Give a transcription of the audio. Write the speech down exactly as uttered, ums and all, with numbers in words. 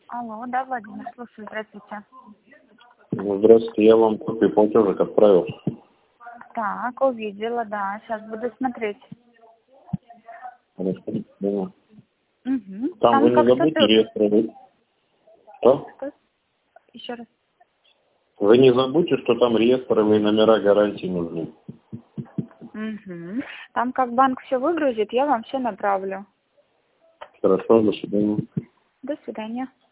Алло, да, Владимир, слушаю, здравствуйте. Ну, здравствуйте, я вам копию платежек отправил. Так, увидела, да, сейчас буду смотреть. Хорошо, да. Угу. Там, Там вы не как забудьте что-то... реестр. Что? Что? Еще раз. Вы не забудьте, что там реестровые номера гарантии нужны. Угу. Там как банк все выгрузит, я вам все направлю. Хорошо, до свидания. До свидания.